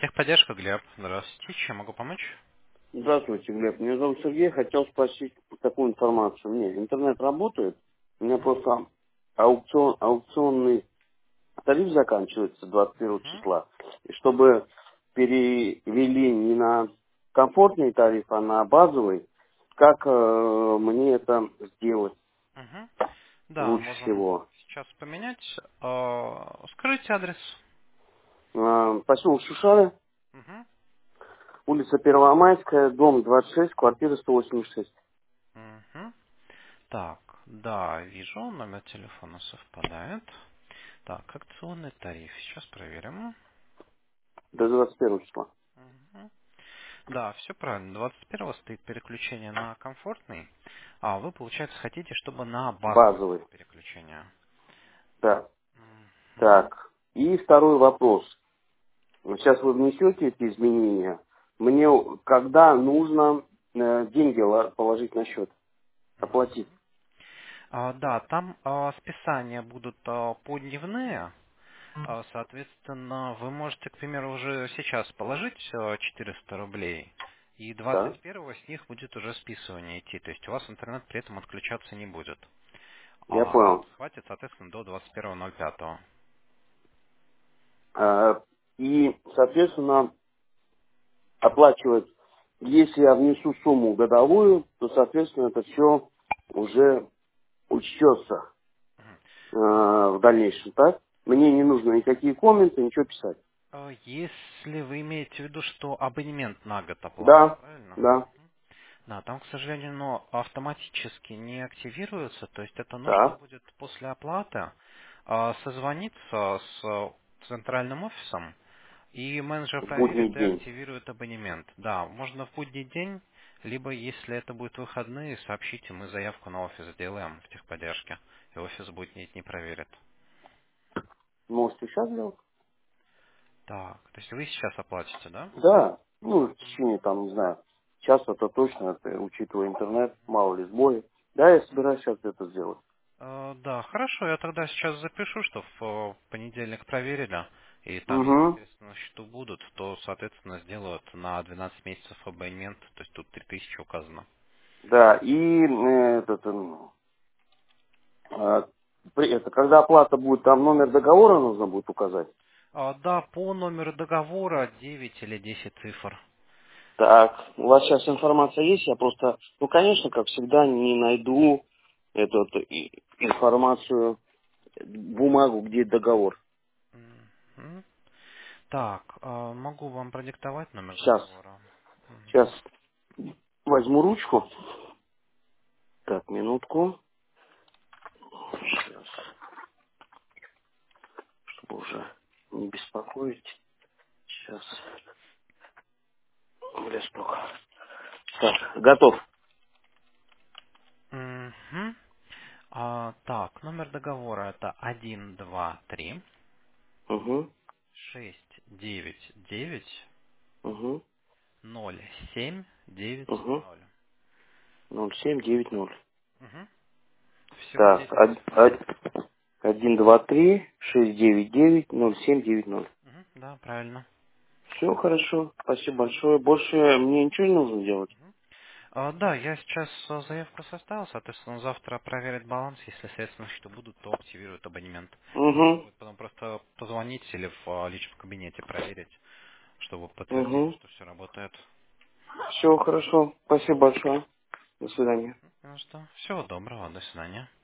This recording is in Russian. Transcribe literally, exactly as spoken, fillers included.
Техподдержка, Глеб. Здравствуйте. Чем могу помочь? Здравствуйте, Глеб. Меня зовут Сергей. Хотел спросить такую информацию. Мне интернет работает. У меня Мгм. просто аукцион, аукционный тариф заканчивается двадцать первого Мгм. числа. И чтобы перевели не на комфортный тариф, а на базовый, как э, мне это сделать Мгм. Да, лучше можем всего? сейчас поменять. Э, Скажите адрес. Э, поселок Шушары, Мгм. улица Первомайская, дом двадцать шесть, квартира сто восемьдесят шесть. Мгм. Так, да, вижу, номер телефона совпадает. Так, акционный тариф. Сейчас проверим. До двадцать первого числа. Мгм. Да, все правильно. двадцать первого стоит переключение на комфортный, а вы, получается, хотите, чтобы на базовый Базовый. было переключение. Да. Мгм. Так. И второй вопрос. Сейчас вы внесете эти изменения. Мне когда нужно э, деньги ла- положить на счет, оплатить? А, да, там а, списания будут а, подневные. А, соответственно, вы можете, к примеру, уже сейчас положить а, четыреста рублей, и Да, двадцать первого с них будет уже списывание идти. То есть у вас интернет при этом отключаться не будет. я А понял. хватит, соответственно, до двадцать первого ноль пятого. Э, И, соответственно, оплачивать, если я внесу сумму годовую, то, соответственно, это все уже учтется э, в дальнейшем, так? Мне не нужно никакие комменты, ничего писать. А, Если вы имеете в виду, что абонемент на год оплата, Да, правильно? да, Да, там, к сожалению, но автоматически не активируется, то есть это нужно да, будет после оплаты а, созвониться с э, центральным офисом, и менеджер в будний проверит и день. активирует абонемент. Да, можно в будний день, либо, если это будет выходные, сообщите, мы заявку на офис сделаем в техподдержке, и офис в будние дни проверит. Можете сейчас сделать? Так, то есть вы сейчас оплатите, да? Да, ну, в течение, там, не знаю, часа-то точно, это, учитывая интернет, мало ли сбои. Да, я собираюсь сейчас это сделать. Э, Да, хорошо, я тогда сейчас запишу, что в э, понедельник проверили, и там, если Угу. средства на счету будут, то, соответственно, сделают на двенадцать месяцев абонемент, то есть тут три тысячи указано. Да, и э, этот, м, а, при- это, когда оплата будет, там номер договора нужно будет указать. А, Да, по номеру договора девять или десять цифр. Так, у вас сейчас информация есть, я просто, ну, конечно, как всегда, не найду эту, эту и- информацию, бумагу, где договор. Мгм. Так, а, могу вам продиктовать номер Сейчас, договора. сейчас Мгм. возьму ручку. Так, минутку. Сейчас, чтобы уже не беспокоить. Сейчас. Листок. Так, готов. Мгм. А, так, номер договора это один два три Угу, шесть девять девять угу, ноль семь девять угу. ноль. ноль семь девять ноль. Мгм. Всего Так, десять цифр. один, два, три, шесть, девять, девять, ноль, семь, девять, ноль. Мгм, да, правильно. Все хорошо. Спасибо большое. Больше мне ничего не нужно делать. А, да, я сейчас а, заявку составил, соответственно, завтра проверят баланс, если средства на счету будут, то активируют абонемент. И нужно Угу, будет потом просто позвонить или в а, личном кабинете проверить, чтобы подтвердили, угу. что все работает. Все хорошо. Спасибо большое. До свидания. Ну что, всего доброго, до свидания.